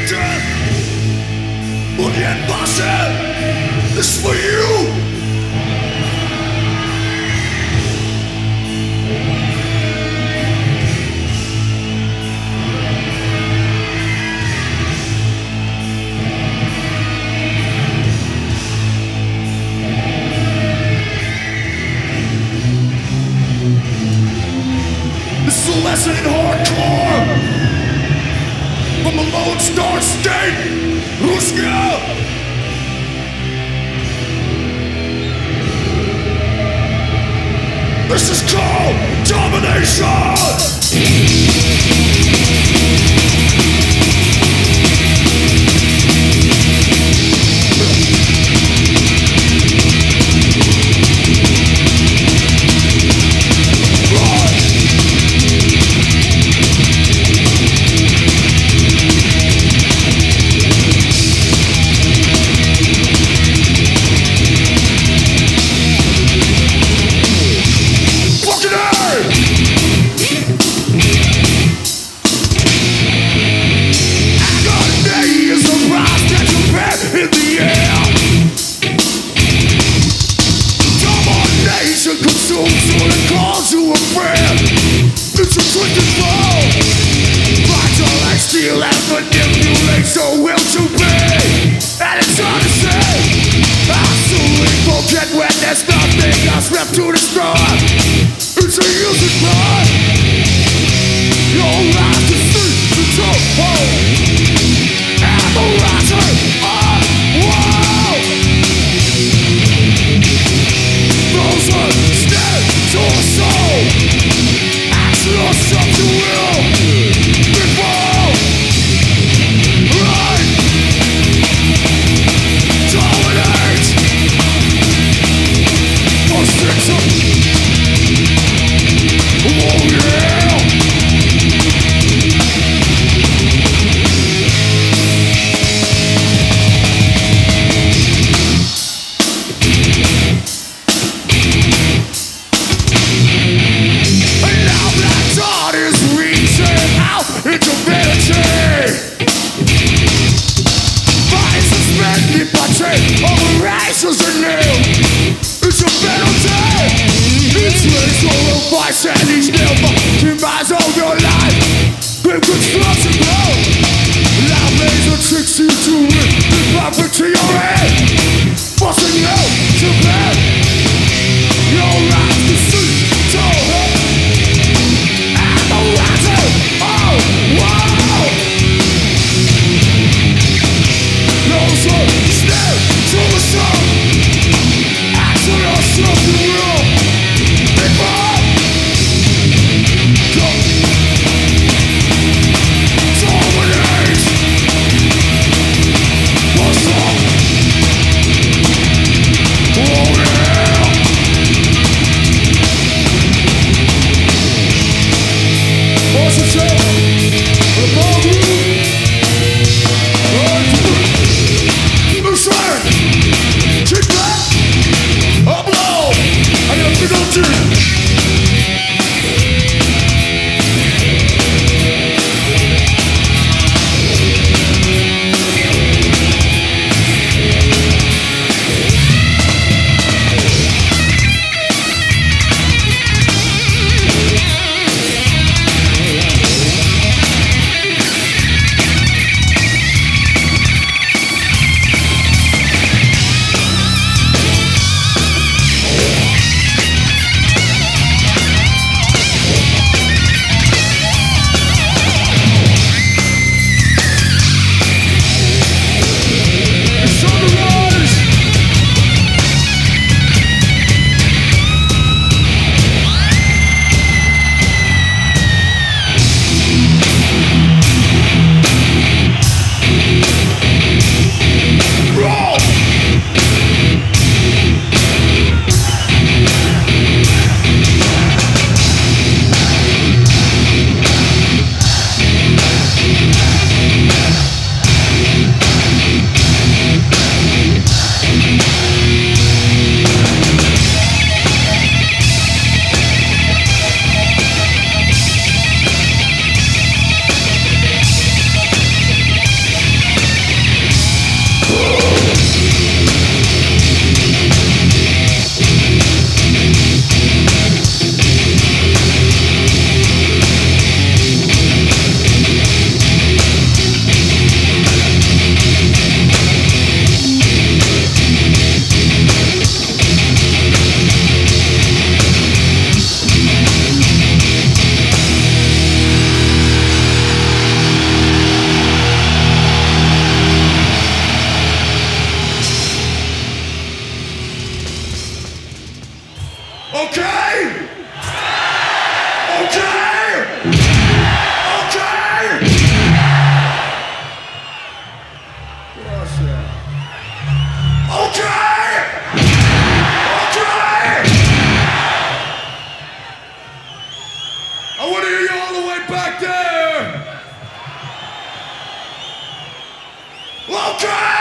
death. But the end passion is for you. This is a lesson in hardcore from a lone star state. Ruska. This is called domination. To destroy, it's a useless blood. Your life to see the trouble and the rising of war. Those who stand to a soul, ask yourself to will before right. Dominate. Oh yeah! And now Black Dot is reaching out into vanity. Bodies suspended by chain over races and nails. It's a penalty. It's raised all of vice and each never demise of your life. Grip construction blow. Loud laser tricks you to it. The profit to your head. Forcing you to bed. Your life to see to her. And the rising. Oh, wow. Those who step to the sun. Yourself you will before I want to hear you all the way back there. Okay!